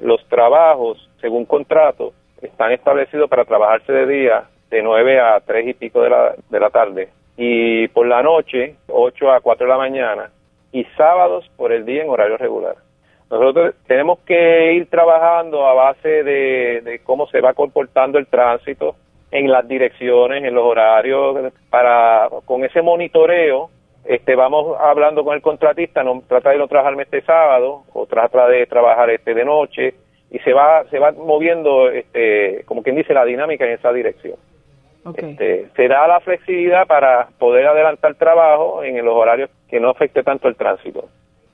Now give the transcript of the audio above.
los trabajos, según contrato, están establecidos para trabajarse de día de 9 a 3 y pico de la tarde, y por la noche, 8 a 4 de la mañana, y sábados por el día en horario regular. Nosotros tenemos que ir trabajando a base de cómo se va comportando el tránsito en las direcciones, en los horarios, con ese monitoreo, vamos hablando con el contratista, trata de no trabajarme este sábado, o trata de trabajar de noche, y se va moviendo, como quien dice, la dinámica en esa dirección. Okay. Se da la flexibilidad para poder adelantar trabajo en los horarios que no afecte tanto el tránsito.